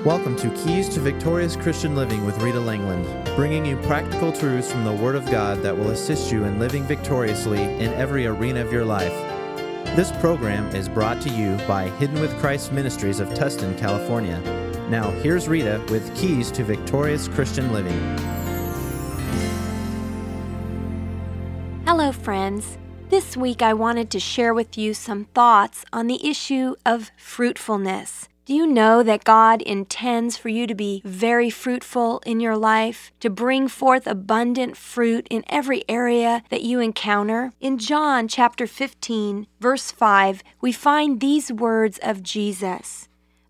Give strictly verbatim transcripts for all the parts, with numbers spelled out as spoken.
Welcome to Keys to Victorious Christian Living with Rita Langland, bringing you practical truths from the Word of God that will assist you in living victoriously in every arena of your life. This program is brought to you by Hidden with Christ Ministries of Tustin, California. Now, here's Rita with Keys to Victorious Christian Living. Hello, friends. This week I wanted to share with you some thoughts on the issue of fruitfulness. Do you know that God intends for you to be very fruitful in your life, to bring forth abundant fruit in every area that you encounter? In John chapter fifteen, verse five, we find these words of Jesus.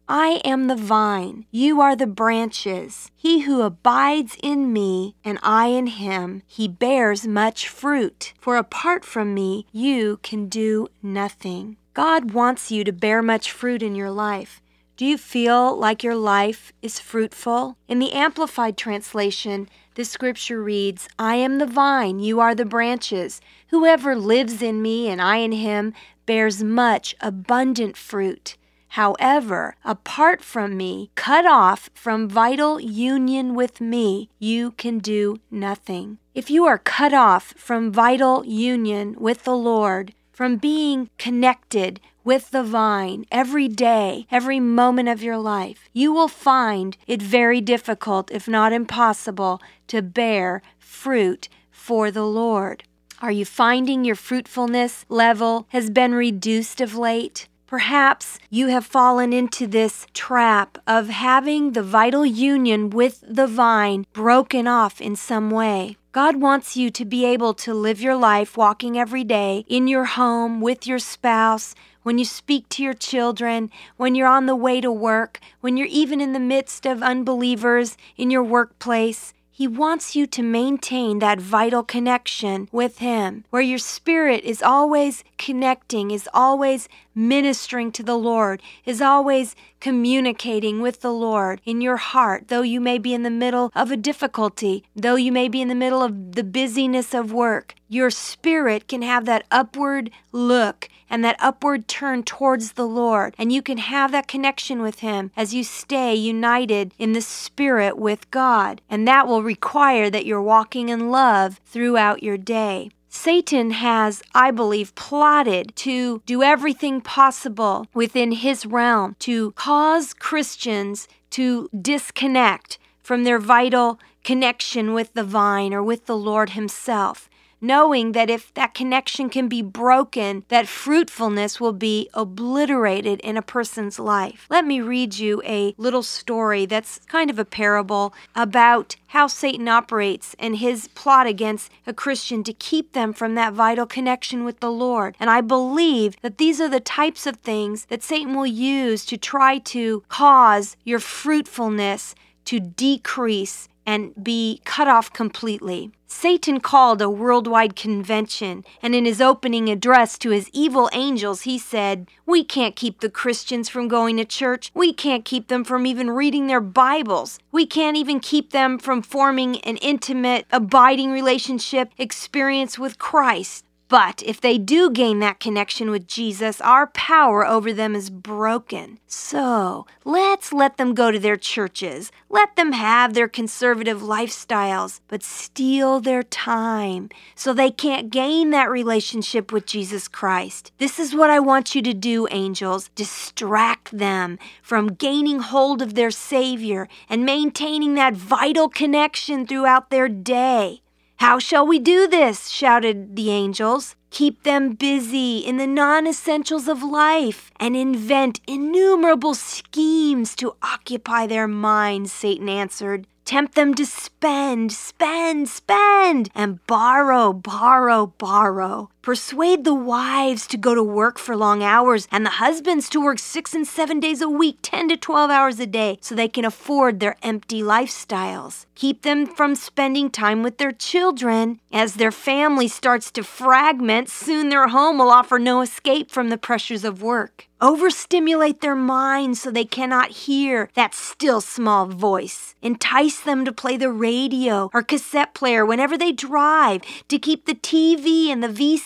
I am the vine, you are the branches. He who abides in me, and I in him, he bears much fruit. For apart from me, you can do nothing. God wants you to bear much fruit in your life. Do you feel like your life is fruitful? In the Amplified Translation, the scripture reads, I am the vine, you are the branches. Whoever lives in me and I in him bears much abundant fruit. However, apart from me, cut off from vital union with me, you can do nothing. If you are cut off from vital union with the Lord, from being connected with the vine every day, every moment of your life, you will find it very difficult, if not impossible, to bear fruit for the Lord. Are you finding your fruitfulness level has been reduced of late? Perhaps you have fallen into this trap of having the vital union with the vine broken off in some way. God wants you to be able to live your life walking every day in your home, with your spouse, when you speak to your children, when you're on the way to work, when you're even in the midst of unbelievers in your workplace. He wants you to maintain that vital connection with Him, where your spirit is always connecting, is always ministering to the Lord, is always communicating with the Lord in your heart, though you may be in the middle of a difficulty, though you may be in the middle of the busyness of work. Your spirit can have that upward look and that upward turn towards the Lord, and you can have that connection with Him as you stay united in the Spirit with God, and that will require that you're walking in love throughout your day. Satan has, I believe, plotted to do everything possible within his realm to cause Christians to disconnect from their vital connection with the vine or with the Lord Himself, knowing that if that connection can be broken, that fruitfulness will be obliterated in a person's life. Let me read you a little story that's kind of a parable about how Satan operates and his plot against a Christian to keep them from that vital connection with the Lord. And I believe that these are the types of things that Satan will use to try to cause your fruitfulness to decrease and be cut off completely. Satan called a worldwide convention, and in his opening address to his evil angels, he said, we can't keep the Christians from going to church. We can't keep them from even reading their Bibles. We can't even keep them from forming an intimate, abiding relationship experience with Christ. But if they do gain that connection with Jesus, our power over them is broken. So let's let them go to their churches. Let them have their conservative lifestyles, but steal their time so they can't gain that relationship with Jesus Christ. This is what I want you to do, angels. Distract them from gaining hold of their Savior and maintaining that vital connection throughout their day. How shall we do this? Shouted the angels. Keep them busy in the non-essentials of life and invent innumerable schemes to occupy their minds, Satan answered. Tempt them to spend, spend, spend, and borrow, borrow, borrow. Persuade the wives to go to work for long hours and the husbands to work six and seven days a week, ten to twelve hours a day, so they can afford their empty lifestyles. Keep them from spending time with their children. As their family starts to fragment, soon their home will offer no escape from the pressures of work. Overstimulate their minds so they cannot hear that still small voice. Entice them to play the radio or cassette player whenever they drive, to keep the T V and the V C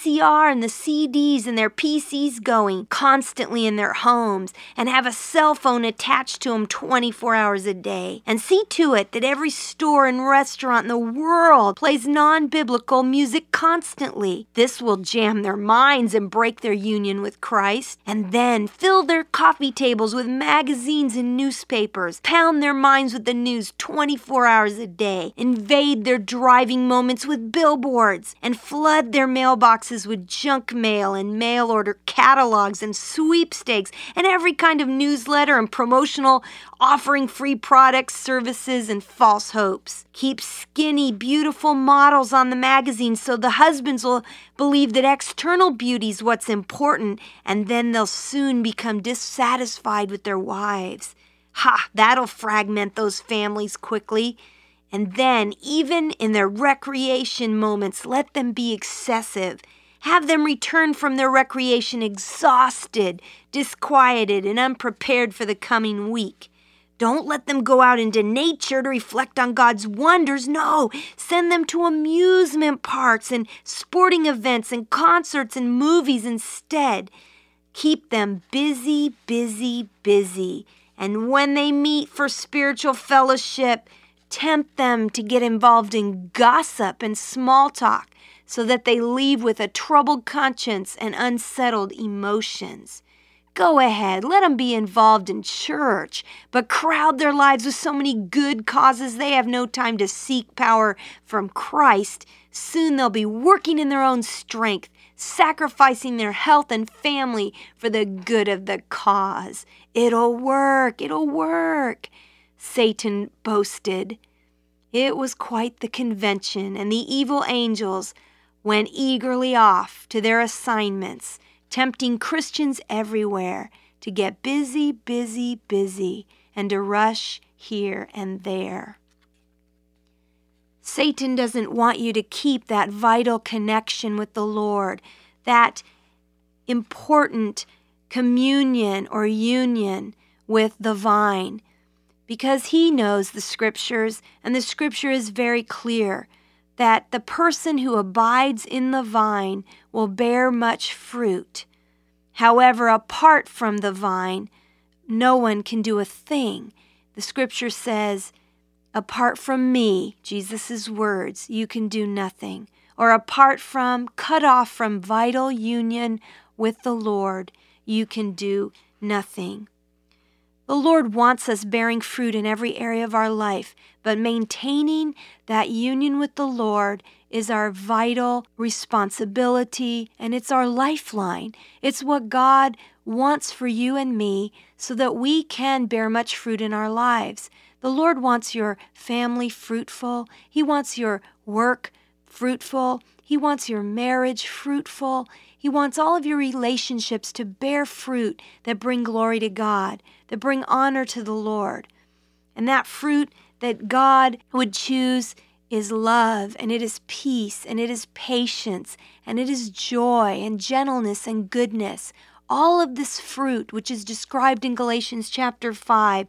C R and the C Ds and their P Cs going constantly in their homes and have a cell phone attached to them twenty-four hours a day. And see to it that every store and restaurant in the world plays non-biblical music constantly. This will jam their minds and break their union with Christ. And then fill their coffee tables with magazines and newspapers, pound their minds with the news twenty-four hours a day, invade their driving moments with billboards, and flood their mailboxes with junk mail and mail order catalogs and sweepstakes and every kind of newsletter and promotional offering free products, services, and false hopes. Keep skinny, beautiful models on the magazines so the husbands will believe that external beauty is what's important, and then they'll soon become dissatisfied with their wives. Ha! That'll fragment those families quickly. And then, even in their recreation moments, let them be excessive. Have them return from their recreation exhausted, disquieted, and unprepared for the coming week. Don't let them go out into nature to reflect on God's wonders. No, send them to amusement parks and sporting events and concerts and movies instead. Keep them busy, busy, busy. And when they meet for spiritual fellowship, tempt them to get involved in gossip and small talk so that they leave with a troubled conscience and unsettled emotions. Go ahead, let them be involved in church, but crowd their lives with so many good causes they have no time to seek power from Christ. Soon they'll be working in their own strength, sacrificing their health and family for the good of the cause. It'll work, it'll work, Satan boasted. It was quite the convention, and the evil angels went eagerly off to their assignments, tempting Christians everywhere to get busy, busy, busy, and to rush here and there. Satan doesn't want you to keep that vital connection with the Lord, that important communion or union with the vine, because he knows the Scriptures, and the Scripture is very clear that the person who abides in the vine will bear much fruit. However, apart from the vine, no one can do a thing. The Scripture says, apart from me, Jesus' words, you can do nothing. Or apart from, cut off from vital union with the Lord, you can do nothing. The Lord wants us bearing fruit in every area of our life, but maintaining that union with the Lord is our vital responsibility, and it's our lifeline. It's what God wants for you and me so that we can bear much fruit in our lives. The Lord wants your family fruitful. He wants your work fruitful. He wants your marriage fruitful. He wants all of your relationships to bear fruit that bring glory to God, that bring honor to the Lord. And that fruit that God would choose is love, and it is peace, and it is patience, and it is joy, and gentleness, and goodness. All of this fruit, which is described in Galatians chapter five,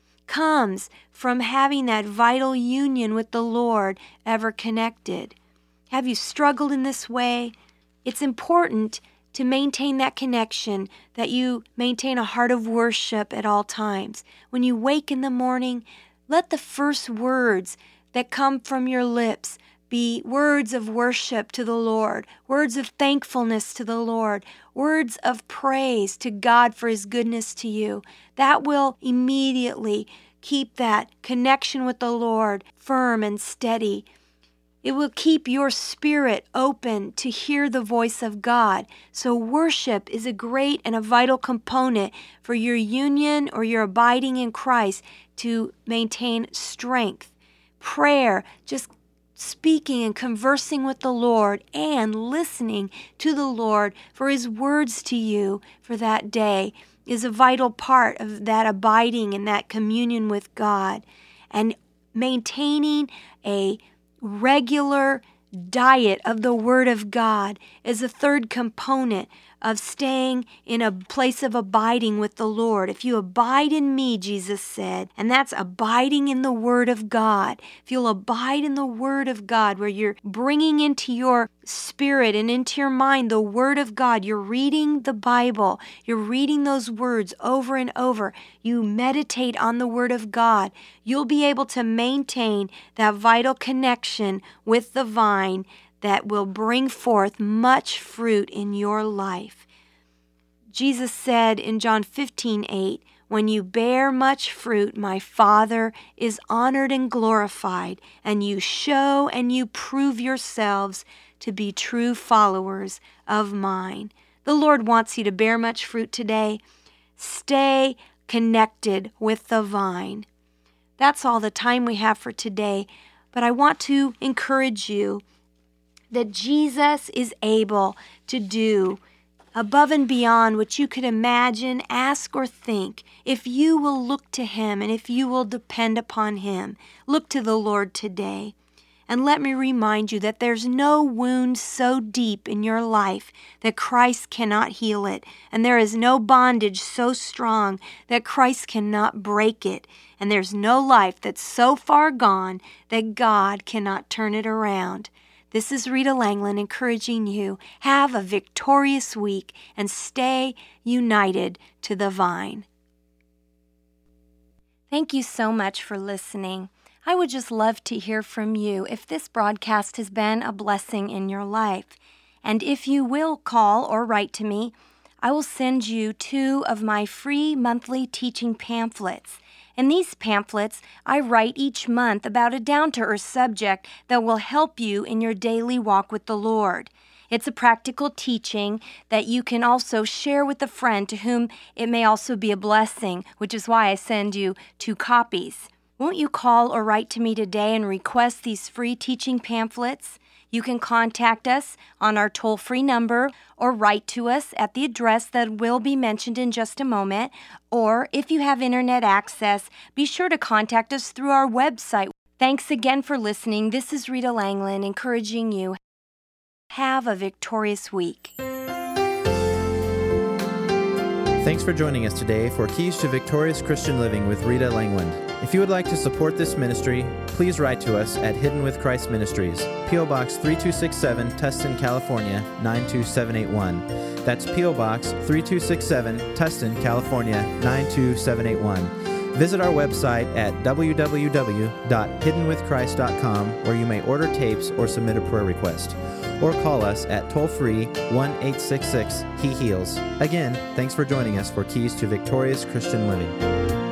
comes from having that vital union with the Lord ever connected. Have you struggled in this way? It's important to maintain that connection, that you maintain a heart of worship at all times. When you wake in the morning, let the first words that come from your lips be words of worship to the Lord, words of thankfulness to the Lord, words of praise to God for His goodness to you. That will immediately keep that connection with the Lord firm and steady. It will keep your spirit open to hear the voice of God. So worship is a great and a vital component for your union or your abiding in Christ to maintain strength. Prayer, just speaking and conversing with the Lord and listening to the Lord for His words to you for that day, is a vital part of that abiding and that communion with God. And maintaining a regular diet of the Word of God is a third component of staying in a place of abiding with the Lord. If you abide in me, Jesus said, and that's abiding in the Word of God. If you'll abide in the Word of God, where you're bringing into your spirit and into your mind the Word of God, you're reading the Bible, you're reading those words over and over, you meditate on the Word of God, you'll be able to maintain that vital connection with the vine that will bring forth much fruit in your life. Jesus said in John fifteen eight, when you bear much fruit, my Father is honored and glorified, and you show and you prove yourselves to be true followers of mine. The Lord wants you to bear much fruit today. Stay connected with the vine. That's all the time we have for today, but I want to encourage you that Jesus is able to do above and beyond what you could imagine, ask, or think. If you will look to Him and if you will depend upon Him, look to the Lord today. And let me remind you that there's no wound so deep in your life that Christ cannot heal it. And there is no bondage so strong that Christ cannot break it. And there's no life that's so far gone that God cannot turn it around. This is Rita Langland encouraging you, have a victorious week and stay united to the vine. Thank you so much for listening. I would just love to hear from you if this broadcast has been a blessing in your life. And if you will call or write to me, I will send you two of my free monthly teaching pamphlets. In these pamphlets, I write each month about a down-to-earth subject that will help you in your daily walk with the Lord. It's a practical teaching that you can also share with a friend to whom it may also be a blessing, which is why I send you two copies. Won't you call or write to me today and request these free teaching pamphlets? You can contact us on our toll-free number or write to us at the address that will be mentioned in just a moment. Or if you have internet access, be sure to contact us through our website. Thanks again for listening. This is Rita Langland encouraging you. Have a victorious week. Thanks for joining us today for Keys to Victorious Christian Living with Rita Langland. If you would like to support this ministry, please write to us at Hidden with Christ Ministries, P O Box three two six seven, Tustin, California, nine two seven eight one. That's P O Box three two six seven, Tustin, California, nine two seven eight one. Visit our website at w w w dot hidden with christ dot com, where you may order tapes or submit a prayer request. Or call us at toll-free one eight six six, He Heals. Again, thanks for joining us for Keys to Victorious Christian Living.